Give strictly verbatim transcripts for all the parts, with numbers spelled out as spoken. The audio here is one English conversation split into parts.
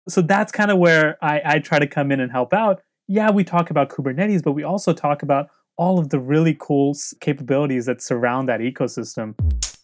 So that's kind of where I, I try to come in and help out. Yeah, we talk about Kubernetes, but we also talk about all of the really cool capabilities that surround that ecosystem.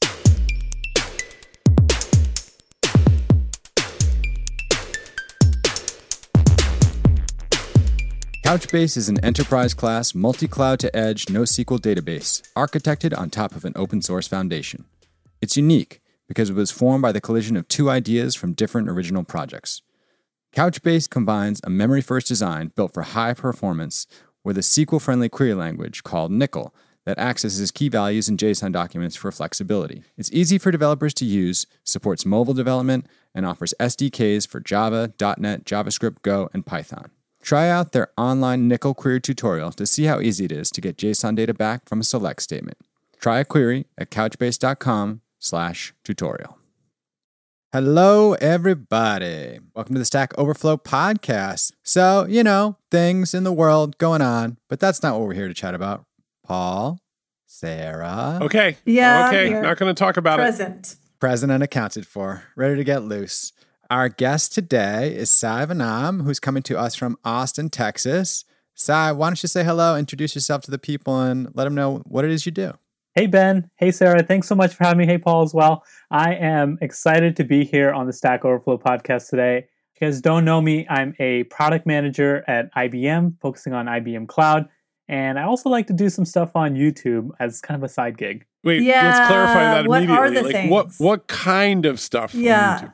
Couchbase is an enterprise-class, multi-cloud to edge, NoSQL database, architected on top of an open-source foundation. It's unique because it was formed by the collision of two ideas from different original projects. Couchbase combines a memory-first design built for high performance with a S Q L-friendly query language called Nickel that accesses key values in JSON documents for flexibility. It's easy for developers to use, supports mobile development, and offers S D Ks for Java, dot net, JavaScript, Go, and Python. Try out their online Nickel query tutorial to see how easy it is to get JSON data back from a select statement. Try a query at couchbase.com slash tutorial. Hello, everybody. Welcome to the Stack Overflow podcast. So, you know, things in the world going on, but that's not what we're here to chat about. Paul, Sarah. Okay. Yeah. Okay. Not going to talk about present. it. Present. Present and accounted for. Ready to get loose. Our guest today is Sai Vanam, who's coming to us from Austin, Texas. Sai, why don't you say hello, introduce yourself to the people, and let them know what it is you do. Hey, Ben. Hey, Sarah. Thanks so much for having me. Hey, Paul, as well. I am excited to be here on the Stack Overflow podcast today. If you guys don't know me, I'm a product manager at I B M, focusing on I B M Cloud. And I also like to do some stuff on YouTube as kind of a side gig. Wait, yeah, let's clarify that what immediately. Are the like, things? what what kind of stuff yeah. on YouTube?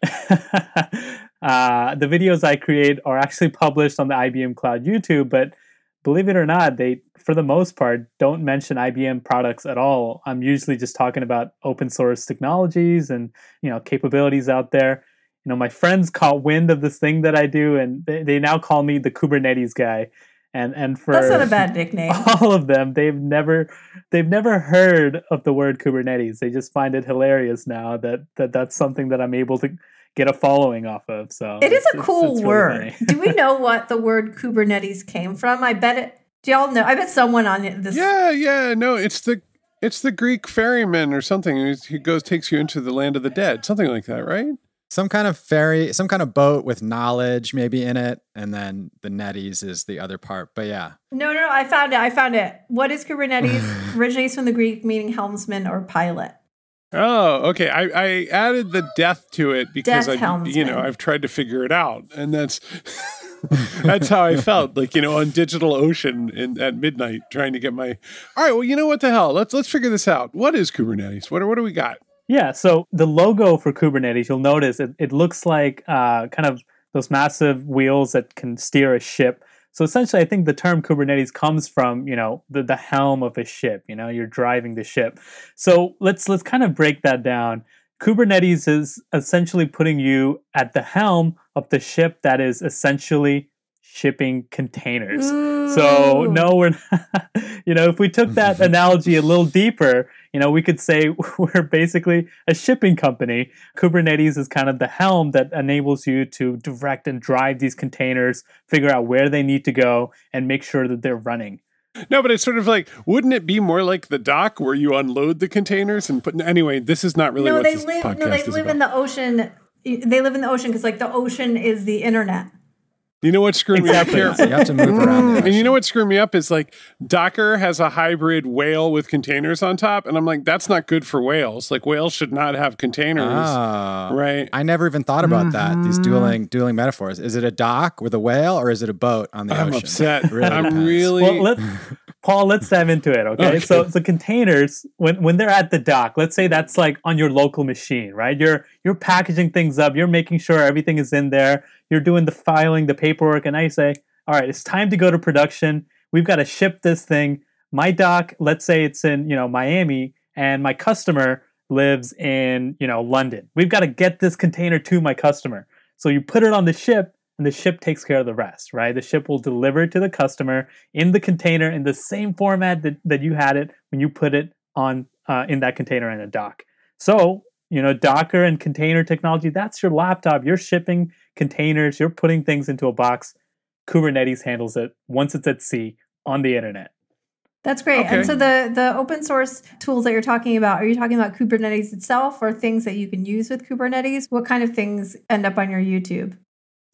uh, the videos I create are actually published on the I B M Cloud YouTube, but believe it or not, they, for the most part, don't mention I B M products at all. I'm usually just talking about open source technologies and, you know, capabilities out there. You know, my friends caught wind of this thing that I do, and they, they now call me the Kubernetes guy. And and for that's not a bad nickname. All of them, they've never they've never heard of the word Kubernetes. They just find it hilarious now that, that that's something that I'm able to get a following off of. So it is a it's, cool it's, it's word. Really Do we know what the word Kubernetes came from? I bet it. Do y'all know? I bet someone on this. Yeah, yeah. No, it's the it's the Greek ferryman or something. He goes takes you into the land of the dead, something like that, right? Some kind of ferry, some kind of boat with knowledge maybe in it, and then the netties is the other part. But yeah. No, no, no. I found it. I found it. What is Kubernetes? Originates from the Greek meaning helmsman or pilot. Oh, okay. I, I added the death to it because Death I, helmsman. you know, I've tried to figure it out, and that's that's how I felt. Like, you know, on DigitalOcean in, at midnight, trying to get my. All right. Well, you know what the hell? Let's let's figure this out. What is Kubernetes? What what do we got? Yeah, so the logo for Kubernetes, you'll notice it, it looks like uh, kind of those massive wheels that can steer a ship. So essentially, I think the term Kubernetes comes from, you know, the, the helm of a ship. You know, you're driving the ship. So let's let's kind of break that down. Kubernetes is essentially putting you at the helm of the ship that is essentially shipping containers. Ooh. So no, we're not, you know, if we took that analogy a little deeper, you know, we could say we're basically a shipping company. Kubernetes is kind of the helm that enables you to direct and drive these containers, figure out where they need to go, and make sure that they're running. No, but it's sort of like, wouldn't it be more like the dock where you unload the containers and put? Anyway, this is not really no, what they this live. podcast No, they is live about. in the ocean. They live in the ocean because, like, the ocean is the internet. You know what screwed Exactly. me up So here? you have to move around the And you know ocean. what screwed me up is like Docker has a hybrid whale with containers on top. And I'm like, that's not good for whales. Like whales should not have containers. Ah, Right. I never even thought about that. These Mm-hmm. dueling dueling metaphors. Is it a dock with a whale or is it a boat on the I'm ocean? upset. Really I'm depends. really. Well, let, Paul, let's dive into it, okay? Okay. So the containers, when, when they're at the dock, let's say that's like on your local machine, right? You're you're packaging things up, you're making sure everything is in there, you're doing the filing, the paperwork, and I say, all right, it's time to go to production. We've got to ship this thing. My dock, let's say it's in, you know, Miami, and my customer lives in, you know, London. We've got to get this container to my customer. So you put it on the ship, and the ship takes care of the rest, right? The ship will deliver it to the customer in the container in the same format that, that you had it when you put it on uh, in that container in a dock. So, you know, Docker and container technology, that's your laptop. You're shipping containers, you're putting things into a box. Kubernetes handles it once it's at sea on the internet. That's great. Okay. And so the the open source tools that you're talking about, are you talking about Kubernetes itself or things that you can use with Kubernetes? What kind of things end up on your YouTube?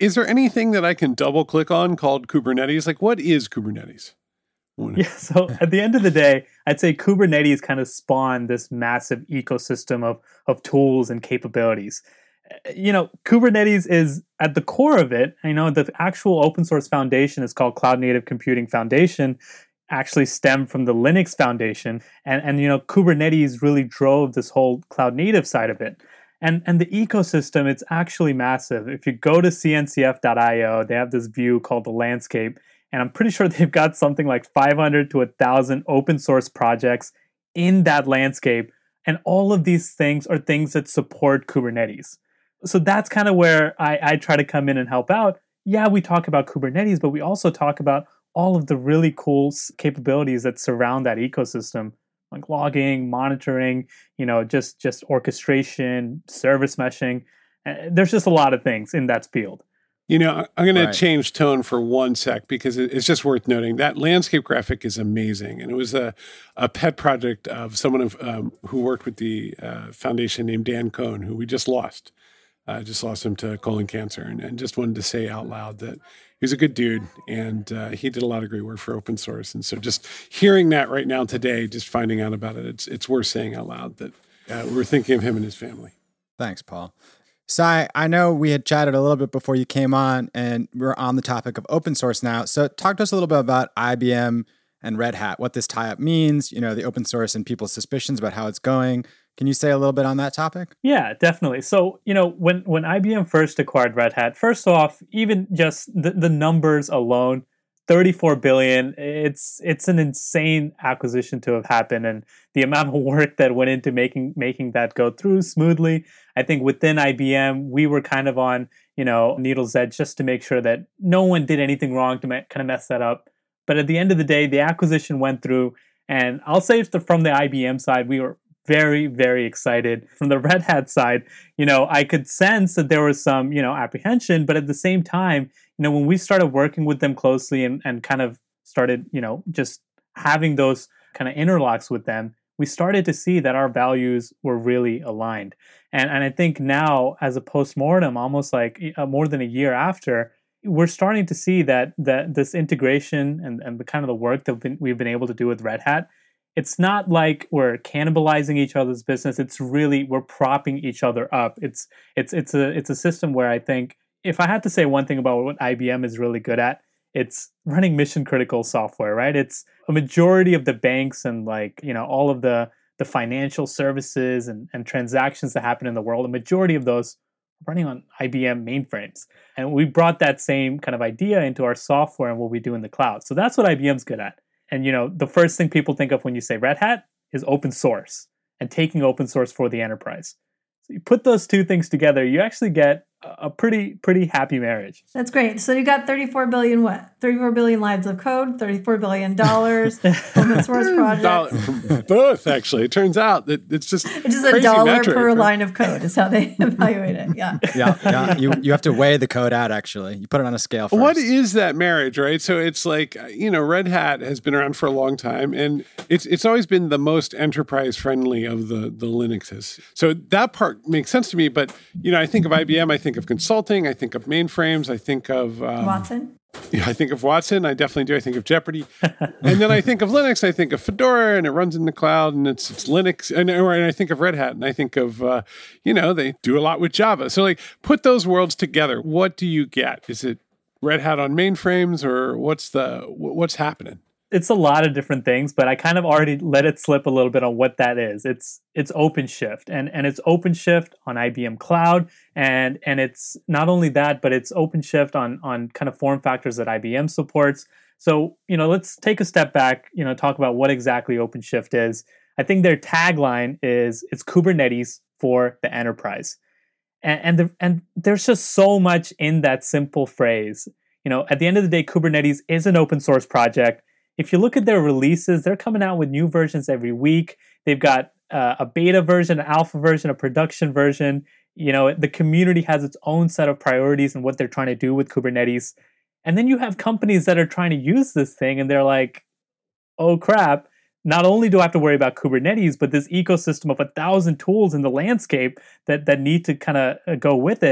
Is there anything that I can double click on called Kubernetes? Like, what is Kubernetes? Yeah, so at the end of the day, I'd say Kubernetes kind of spawned this massive ecosystem of, of tools and capabilities. You know, Kubernetes is at the core of it. You know, the actual open source foundation is called Cloud Native Computing Foundation, actually stemmed from the Linux Foundation. And, and you know, Kubernetes really drove this whole cloud native side of it. And, and the ecosystem, it's actually massive. If you go to C N C F dot I O, they have this view called the landscape. And I'm pretty sure they've got something like five hundred to one thousand open source projects in that landscape. And all of these things are things that support Kubernetes. So that's kind of where I, I try to come in and help out. Yeah, we talk about Kubernetes, but we also talk about all of the really cool capabilities that surround that ecosystem, like logging, monitoring, you know, just, just orchestration, service meshing. There's just a lot of things in that field. You know, I'm going Right. to change tone for one sec because it's just worth noting that landscape graphic is amazing. And it was a, a pet project of someone of, um, who worked with the uh, foundation named Dan Cohn, who we just lost. I uh, just lost him to colon cancer, and, and just wanted to say out loud that he was a good dude, and uh, he did a lot of great work for open source. And so just hearing that right now today, just finding out about it, it's it's worth saying out loud that uh, we're thinking of him and his family. Thanks, Paul. Sai, I know we had chatted a little bit before you came on, and we're on the topic of open source now. So talk to us a little bit about I B M and Red Hat, what this tie-up means, you know, the open source and people's suspicions about how it's going. Can you say a little bit on that topic? Yeah, definitely. So, you know, when, when I B M first acquired Red Hat, first off, even just the, the numbers alone, thirty-four billion, it's it's an insane acquisition to have happened. And the amount of work that went into making making that go through smoothly, I think within I B M, we were kind of on, you know, needle's edge just to make sure that no one did anything wrong to kind of mess that up. But at the end of the day, the acquisition went through. And I'll say from the I B M side, we were very, very excited. From the Red Hat side, you know, I could sense that there was some, you know, apprehension, but at the same time, you know, when we started working with them closely and, and kind of started, you know, just having those kind of interlocks with them, we started to see that our values were really aligned. And and I think now, as a postmortem, almost like uh, more than a year after, we're starting to see that that this integration and, and the kind of the work that we've been, we've been able to do with Red Hat, it's not like we're cannibalizing each other's business. It's really we're propping each other up. It's it's it's a it's a system where I think if I had to say one thing about what I B M is really good at, it's running mission critical software, right? It's a majority of the banks and like, you know, all of the the financial services and, and transactions that happen in the world, a majority of those are running on I B M mainframes. And we brought that same kind of idea into our software and what we do in the cloud. So that's what I B M's good at. And, you know, the first thing people think of when you say Red Hat is open source and taking open source for the enterprise. So you put those two things together, you actually get a pretty, pretty happy marriage. That's great. So you got thirty-four billion what? thirty-four billion lines of code, thirty-four billion dollars, open source projects. Dollar, both, actually. It turns out that it's just It's just a crazy dollar metric, per right? line of code is how they evaluate it. Yeah. Yeah, yeah. You you have to weigh the code out, actually. You put it on a scale first. What is that marriage, right? So it's like, you know, Red Hat has been around for a long time, and it's it's always been the most enterprise friendly of the, the Linuxes. So that part makes sense to me. But, you know, I think of I B M, I think of consulting, I think of mainframes, I think of um, Watson? Yeah, I think of Watson. I definitely do. I think of Jeopardy, and then I think of Linux. I think of Fedora, and it runs in the cloud, and it's it's Linux. And, or, and I think of Red Hat, and I think of uh, you know they do a lot with Java. So like, put those worlds together. What do you get? Is it Red Hat on mainframes, or what's the what's happening? It's a lot of different things, but I kind of already let it slip a little bit on what that is. It's it's OpenShift, and and it's OpenShift on I B M Cloud, and and it's not only that, but it's OpenShift on on kind of form factors that I B M supports. So, you know, let's take a step back, you know, talk about what exactly OpenShift is. I think their tagline is it's Kubernetes for the enterprise, and and, the, and there's just so much in that simple phrase. You know, at the end of the day, Kubernetes is an open source project. If you look at their releases, they're coming out with new versions every week. They've got uh, a beta version, an alpha version, a production version. You know, the community has its own set of priorities and what they're trying to do with Kubernetes. And then you have companies that are trying to use this thing and they're like, oh crap, not only do I have to worry about Kubernetes, but this ecosystem of a thousand tools in the landscape that, that need to kind of go with it.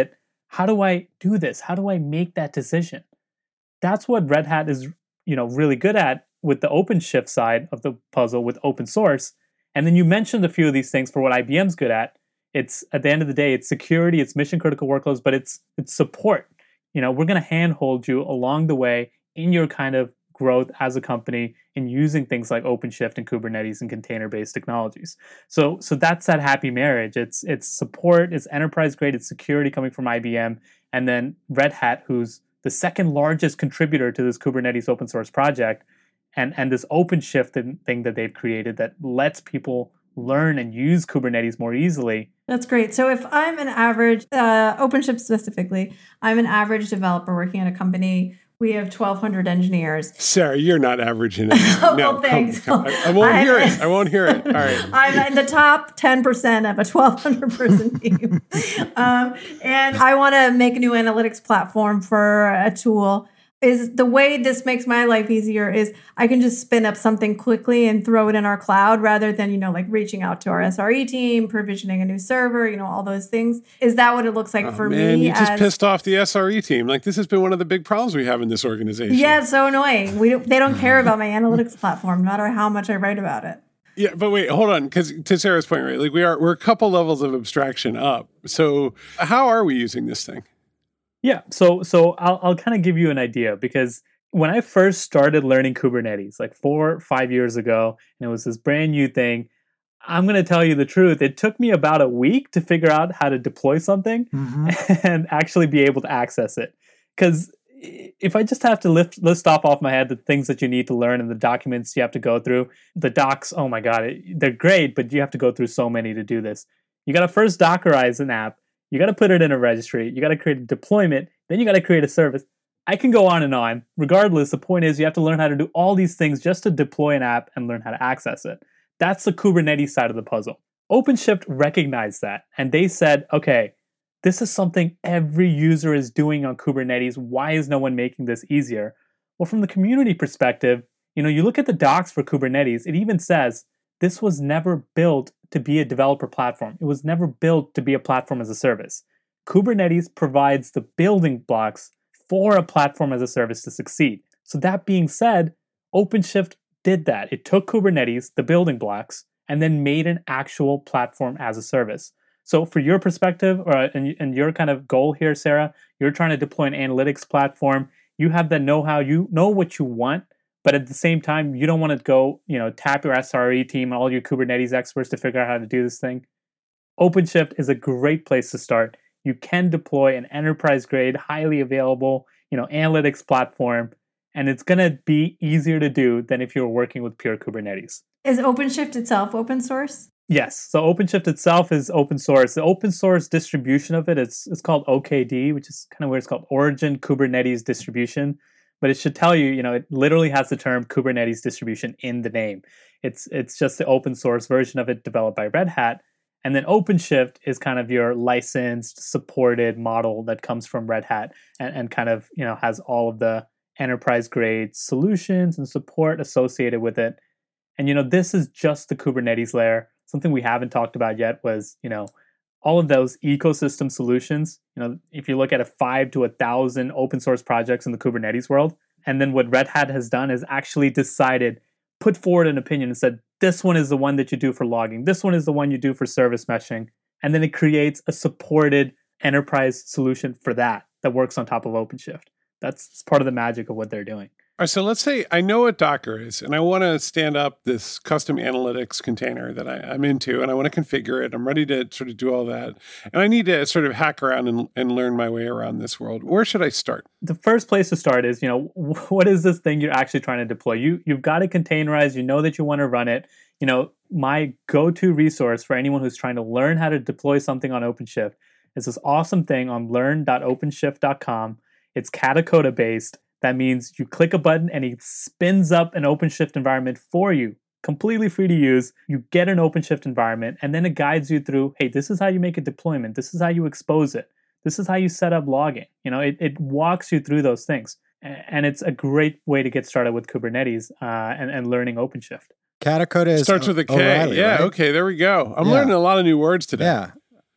how do I do this? How do I make that decision? That's what Red Hat is, you know, really good at with the OpenShift side of the puzzle with open source. And then you mentioned a few of these things for what I B M's good at. It's at the end of the day, it's security, it's mission critical workloads, but it's it's support. You know, we're going to handhold you along the way in your kind of growth as a company in using things like OpenShift and Kubernetes and container-based technologies. So so that's that happy marriage. It's it's support, it's enterprise grade, it's security coming from I B M, and then Red Hat, who's the second largest contributor to this Kubernetes open source project, and, and this OpenShift thing that they've created that lets people learn and use Kubernetes more easily. That's great. So if I'm an average, uh, OpenShift specifically, I'm an average developer working at a company. We have twelve hundred engineers. Sarah, you're not averaging it. Oh, No, well, thanks. come- come- I, I won't I'm- hear it. I won't hear it. All right. I'm in the top ten percent of a twelve hundred person team. um, and I want to make a new analytics platform for a tool. Is the way this makes my life easier is I can just spin up something quickly and throw it in our cloud rather than, you know, like reaching out to our S R E team, provisioning a new server, you know, all those things. Is that what it looks like Oh, for man, me? you just as, pissed off the S R E team. Like, this has been one of the big problems we have in this organization. Yeah, it's so annoying. We don't, they don't care about my analytics platform, no matter how much I write about it. Yeah, but wait, hold on, because to Sarah's point, right? Like, we are we're a couple levels of abstraction up. So, how are we using this thing? Yeah, so so I'll I'll kind of give you an idea, because when I first started learning Kubernetes, like four or five years ago, and it was this brand new thing, I'm going to tell you the truth. It took me about a week to figure out how to deploy something Mm-hmm. and actually be able to access it. Because if I just have to lift, list off off my head the things that you need to learn and the documents you have to go through, the docs, oh my God, it, they're great, but you have to go through so many to do this. You got to first Dockerize an app. You got to put it in a registry. You got to create a deployment. Then you got to create a service. I can go on and on. Regardless, the point is you have to learn how to do all these things just to deploy an app and learn how to access it. That's the Kubernetes side of the puzzle. OpenShift recognized that, and they said, okay, this is something every user is doing on Kubernetes. Why is no one making this easier? Well, from the community perspective, you know, you look at the docs for Kubernetes, it even says this was never built to be a developer platform. It was never built to be a platform as a service. Kubernetes provides the building blocks for a platform as a service to succeed. So that being said, OpenShift did that. It took Kubernetes, the building blocks, and then made an actual platform as a service. So for your perspective, or and, and your kind of goal here, Sarah, you're trying to deploy an analytics platform. You have the know-how, you know what you want, but at the same time, you don't want to go, you know, tap your S R E team and all your Kubernetes experts to figure out how to do this thing. OpenShift is a great place to start. You can deploy an enterprise-grade, highly available, you know, analytics platform, and it's going to be easier to do than if you were working with pure Kubernetes. Is OpenShift itself open source? Yes. So OpenShift itself is open source. The open source distribution of it, it's it's called O K D, which is kind of where it's called Origin Kubernetes Distribution. But it should tell you, you know, it literally has the term Kubernetes distribution in the name. It's it's just the open source version of it developed by Red Hat. And then OpenShift is kind of your licensed, supported model that comes from Red Hat and, and kind of, you know, has all of the enterprise grade solutions and support associated with it. And, you know, this is just the Kubernetes layer. Something we haven't talked about yet was, you know, all of those ecosystem solutions. You know, if you look at a five to a thousand open source projects in the Kubernetes world, and then what Red Hat has done is actually decided, put forward an opinion and said, this one is the one that you do for logging. This one is the one you do for service meshing. And then it creates a supported enterprise solution for that that works on top of OpenShift. That's part of the magic of what they're doing. All right, so let's say I know what Docker is, and I want to stand up this custom analytics container that I, I'm into, and I want to configure it. I'm ready to sort of do all that. And I need to sort of hack around and, and learn my way around this world. Where should I start? The first place to start is, you know, what is this thing you're actually trying to deploy? You, you've got it containerized. You know that you want to run it. You know, my go-to resource for anyone who's trying to learn how to deploy something on OpenShift is this awesome thing on learn dot openshift dot com. It's Katacoda based. That means you click a button and it spins up an OpenShift environment for you, completely free to use. You get an OpenShift environment, and then it guides you through, hey, this is how you make a deployment. This is how you expose it. This is how you set up logging. You know, it, it walks you through those things. And it's a great way to get started with Kubernetes uh, and, and learning OpenShift. Katacoda is Starts with a K. O'Reilly, yeah, right? okay, there we go. I'm Yeah. learning a lot of new words today. Yeah.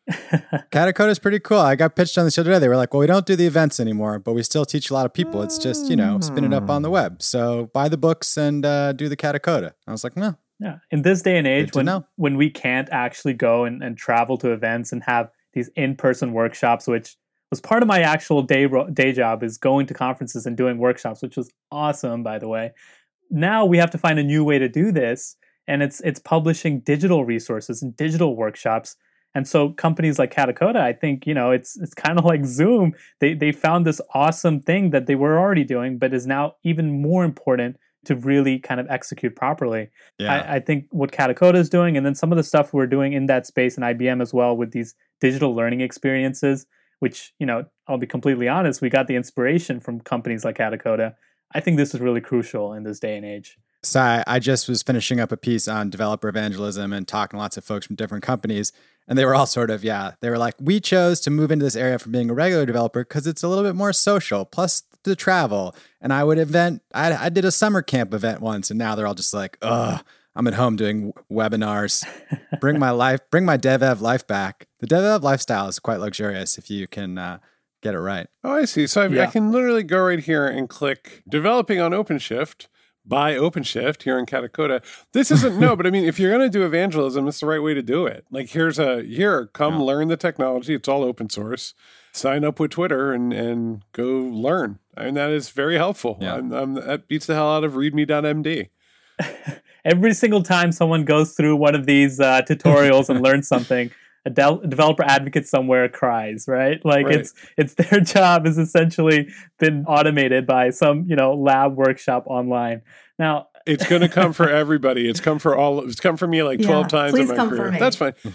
Catacoda is pretty cool. I got pitched on the show today. They were like, well, we don't do the events anymore, but we still teach a lot of people. It's just, you know, spin it up on the web. So buy the books and uh, do the Catacoda. I was like, no. Yeah. In this day and age, when, know. when we can't actually go and, and travel to events and have these in-person workshops, which was part of my actual day day job, is going to conferences and doing workshops, which was awesome, by the way. Now we have to find a new way to do this. And it's it's publishing digital resources and digital workshops. And so companies like Catacoda, I think, you know, it's it's kind of like Zoom. They they found this awesome thing that they were already doing, but is now even more important to really kind of execute properly. Yeah. I, I think what Catacoda is doing, and then some of the stuff we're doing in that space in I B M as well with these digital learning experiences, which, you know, I'll be completely honest, we got the inspiration from companies like Catacoda. I think this is really crucial in this day and age. So I, I just was finishing up a piece on developer evangelism and talking to lots of folks from different companies. And they were all sort of, yeah, they were like, we chose to move into this area from being a regular developer because it's a little bit more social, plus the travel. And I would event, I, I did a summer camp event once, and now they're all just like, ugh, I'm at home doing webinars. Bring my life, bring my DevEv life back. The DevEv lifestyle is quite luxurious if you can uh, get it right. Oh, I see. So I, Yeah. I can literally go right here and click developing on OpenShift. Buy OpenShift here in Catacoda. This isn't, no, but I mean, if you're going to do evangelism, it's the right way to do it. Like, here's a, here, come Yeah. learn the technology. It's all open source. Sign up with Twitter and, and go learn. I mean, that is very helpful. Yeah. I'm, I'm, that beats the hell out of readme dot m d. Every single time someone goes through one of these uh, tutorials and learns something, a del- developer advocate somewhere cries, right? Like Right. it's it's their job is essentially been automated by some, you know, lab workshop online. Now, It's going to come for everybody. It's come for all, it's come for me like Yeah, twelve times please in my come for career. me. That's fine.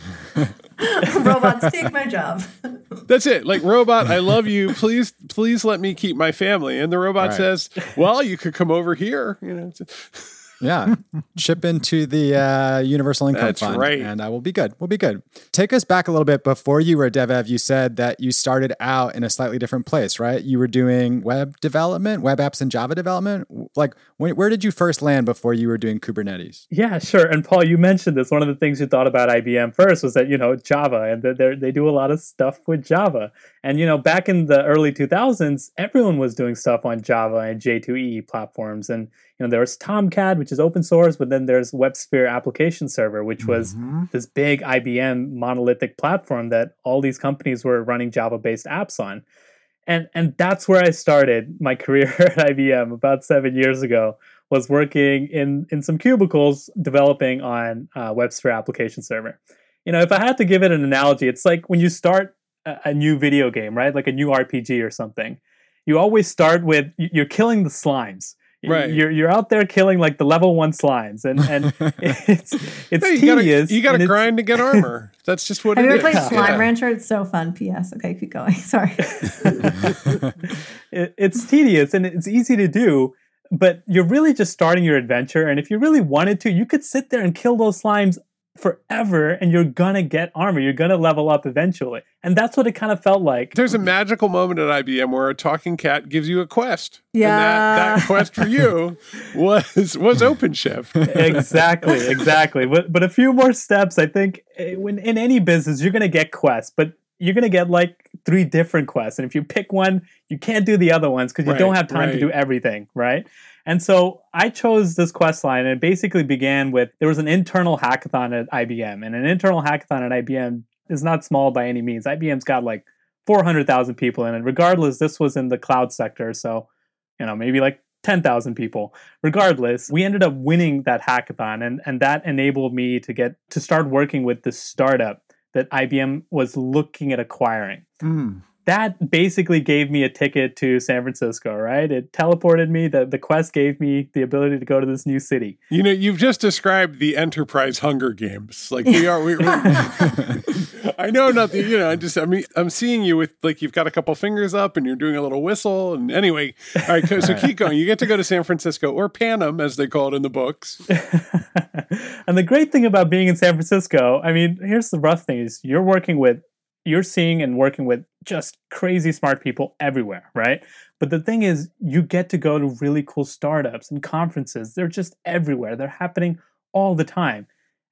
Robots take my job. That's it. Like, robot, I love you. Please, please let me keep my family. And the robot Right. says, well, you could come over here. You know, it's- Yeah. Chip into the uh, Universal Income That's Fund, right. and uh, we'll be good. We'll be good. Take us back a little bit. Before you were a DevEv, you said that you started out in a slightly different place, right? You were doing web development, web apps and Java development. Like, when, where did you first land before you were doing Kubernetes? yeah, sure. And Paul, you mentioned this. One of the things you thought about I B M first was that, you know, Java, and that they they do a lot of stuff with Java. And, you know, back in the early two thousands, everyone was doing stuff on Java and J two E platforms. And, you know, there was Tomcat, which is open source, but then there's WebSphere Application Server, which was this big I B M monolithic platform that all these companies were running Java-based apps on. And and that's where I started my career at I B M about seven years ago, was working in, in some cubicles developing on uh, WebSphere Application Server. You know, if I had to give it an analogy, it's like when you start a, a new video game, right? Like a new R P G or something. You always start with, y- you're killing the slimes. Y- Right. You're you're out there killing like the level one slimes, and and it's it's Hey, you gotta, tedious. you gotta and it's- grind to get armor. That's just what Have it you is. ever played Slime Yeah. Rancher? It's so fun. P S. Okay, keep going. Sorry. it, it's tedious and it's easy to do, but you're really just starting your adventure. And if you really wanted to, you could sit there and kill those slimes forever, and you're gonna get armor. You're gonna level up eventually. And that's what it kind of felt like. There's a magical moment at I B M where a talking cat gives you a quest. Yeah. And that, that quest for you was was OpenShift. exactly, exactly. But but a few more steps. I think eh, when in any business, you're gonna get quests, but you're gonna get like three different quests. And if you pick one, you can't do the other ones because you Right, don't have time to right. do everything, right? And so I chose this quest line, and it basically began with, there was an internal hackathon at I B M, and an internal hackathon at I B M is not small by any means. I B M's got like four hundred thousand people in it. Regardless, this was in the cloud sector, so, you know, maybe like ten thousand people. Regardless, we ended up winning that hackathon, and, and that enabled me to get to start working with this startup that I B M was looking at acquiring. That basically gave me a ticket to San Francisco, right? It teleported me. The, the quest gave me the ability to go to this new city. You know, you've just described the enterprise Hunger Games. Like we are, we, we're, I know nothing. You know, I just, I mean, I'm seeing you with like you've got a couple fingers up and you're doing a little whistle. And anyway, all right, so, so keep going. You get to go to San Francisco, or Panem, as they call it in the books. And the great thing about being in San Francisco, I mean, here's the rough thing: is you're working with, you're seeing and working with just crazy smart people everywhere, right? But the thing is, you get to go to really cool startups and conferences. They're just everywhere. They're happening all the time.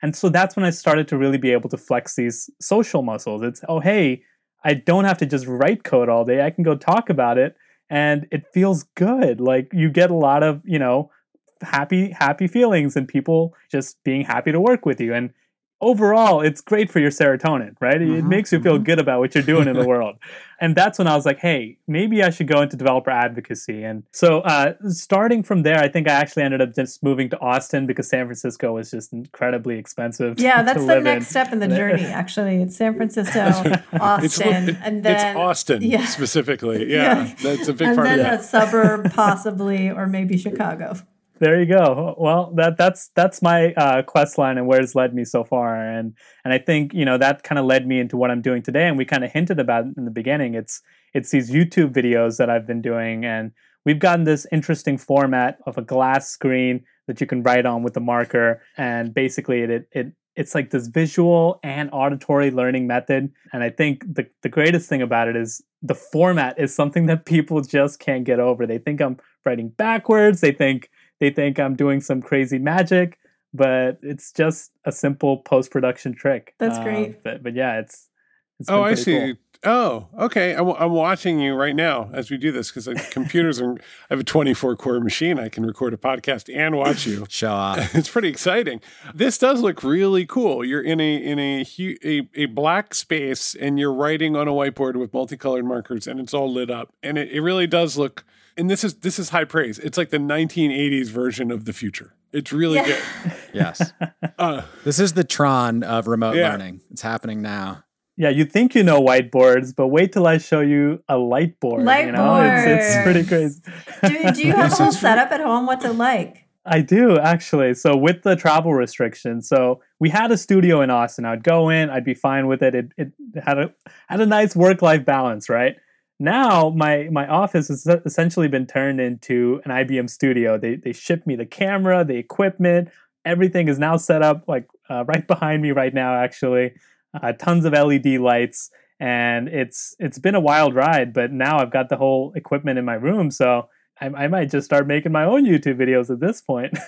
And so that's when I started to really be able to flex these social muscles. It's, oh, hey, I don't have to just write code all day. I can go talk about it. And it feels good. Like you get a lot of, you know, happy, happy feelings and people just being happy to work with you. And overall, it's great for your serotonin, right? Mm-hmm, it makes you feel mm-hmm. good about what you're doing in the world. And that's when I was like, hey, maybe I should go into developer advocacy. And so uh, starting from there, I think I actually ended up just moving to Austin because San Francisco was just incredibly expensive. Yeah, to, that's to the live next in. step in the journey, actually. It's San Francisco, Austin, it's, it, and then... It's Austin, yeah. specifically. Yeah, yeah, that's a big and part of that. And that. then a suburb, possibly, or maybe Chicago. There you go. Well, that that's that's my uh, quest line and where it's led me so far, and and I think you know that kind of led me into what I'm doing today. And we kind of hinted about it in the beginning. It's it's these YouTube videos that I've been doing, and we've gotten this interesting format of a glass screen that you can write on with a marker, and basically it it, it it's like this visual and auditory learning method. And I think the the greatest thing about it is the format is something that people just can't get over. They think I'm writing backwards. They think They think I'm doing some crazy magic, but it's just a simple post-production trick. That's great. Uh, but, but yeah, it's, it's oh, I see. Cool. Oh, okay. I'm, I'm watching you right now as we do this because computers are. I have a twenty-four core machine. I can record a podcast and watch you. Show off. It's pretty exciting. This does look really cool. You're in a in a, a a black space and you're writing on a whiteboard with multicolored markers, and it's all lit up, and it, it really does look. And this is this is high praise. It's like the nineteen eighties version of the future. It's really yeah. good. Yes. Uh, this is the Tron of remote yeah. learning. It's happening now. Yeah, you think you know whiteboards, but wait till I show you a light board. Light you know? it's, it's pretty crazy. do, do you have a whole setup at home? What's it like? I do, actually. So with the travel restrictions, so we had a studio in Austin. I'd go in, I'd be fine with it. It, it had a had a nice work-life balance, right? Now my my office has essentially been turned into an I B M studio. They they ship me the camera, the equipment, everything is now set up like uh, right behind me right now. Actually, uh, tons of L E D lights, and it's it's been a wild ride. But now I've got the whole equipment in my room, so I, I might just start making my own YouTube videos at this point.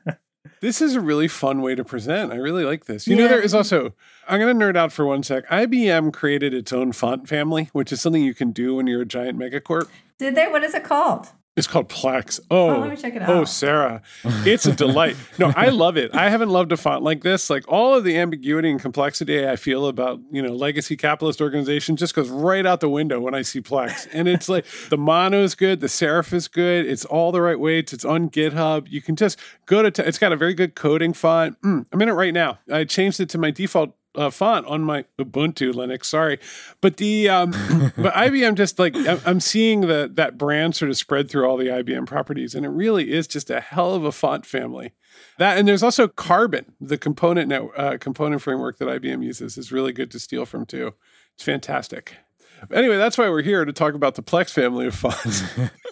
This is a really fun way to present. I really like this. You yeah. know, there is also, I'm going to nerd out for one sec. I B M created its own font family, which is something you can do when you're a giant megacorp. Did they? What is it called? It's called Plex. Oh, oh, let me check it out. Oh, Sarah. It's a delight. No, I love it. I haven't loved a font like this. Like all of the ambiguity and complexity I feel about, you know, legacy capitalist organization just goes right out the window when I see Plex. And it's like the mono is good. The serif is good. It's all the right weights. It's on GitHub. You can just go to, t- it's got a very good coding font. Mm, I'm in it right now. I changed it to my default Uh, font on my Ubuntu Linux, sorry, but the um, but I B M just like I'm seeing the that brand sort of spread through all the I B M properties, and it really is just a hell of a font family. That and there's also Carbon, the component net, uh, component framework that I B M uses, is really good to steal from too. It's fantastic. Anyway, that's why we're here to talk about the Plex family of fonts.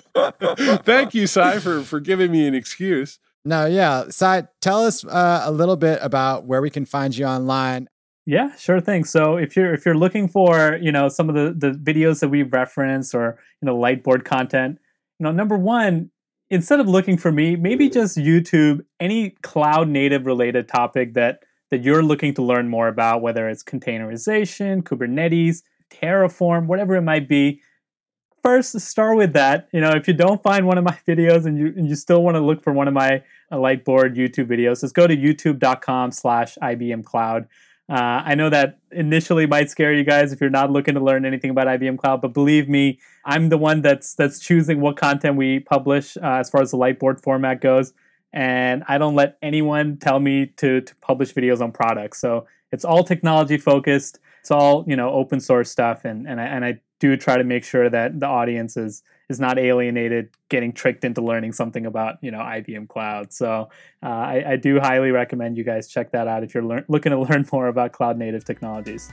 Thank you, Sai, for for giving me an excuse. No, yeah, Sai, tell us uh, a little bit about where we can find you online. Yeah, sure thing. So if you're if you're looking for, you know, some of the, the videos that we've referenced or, you know, Lightboard content, you know, number one, instead of looking for me, maybe just YouTube any cloud native related topic that that you're looking to learn more about, whether it's containerization, Kubernetes, Terraform, whatever it might be. First, start with that. You know, if you don't find one of my videos and you and you still want to look for one of my uh, Lightboard YouTube videos, just go to youtube.com slash IBM Cloud. Uh, I know that initially might scare you guys if you're not looking to learn anything about I B M Cloud, but believe me, I'm the one that's that's choosing what content we publish uh, as far as the Lightboard format goes, and I don't let anyone tell me to to publish videos on products. So it's all technology focused. It's all, you know, open source stuff, and and I, and I do try to make sure that the audience is is not alienated, getting tricked into learning something about, you know, I B M Cloud. So uh, I, I do highly recommend you guys check that out if you're lear- looking to learn more about cloud native technologies.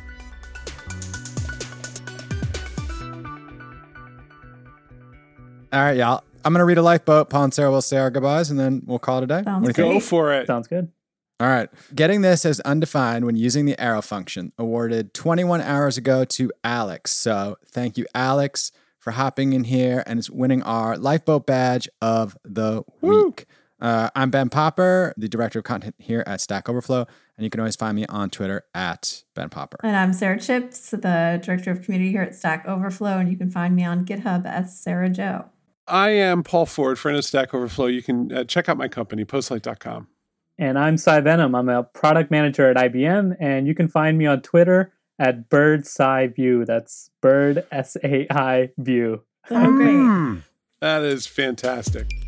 All right, y'all. I'm going to read a lifeboat. Paul and Sarah will say our goodbyes, and then we'll call it a day. Sounds Go great. for it. Sounds good. All right. Getting this as undefined when using the arrow function, awarded twenty-one hours ago to Alex. So thank you, Alex, for hopping in here and winning our lifeboat badge of the Woo. week. Uh, I'm Ben Popper, the director of content here at Stack Overflow, and you can always find me on Twitter at Ben Popper. And I'm Sarah Chips, the director of community here at Stack Overflow, and you can find me on GitHub as Sarah Joe. I am Paul Ford, friend of Stack Overflow. You can uh, check out my company, postlight dot com. And I'm Cy Venom. I'm a product manager at I B M, and you can find me on Twitter at BirdSaiView. That's Bird S A I View. Oh, great. Mm, that is fantastic.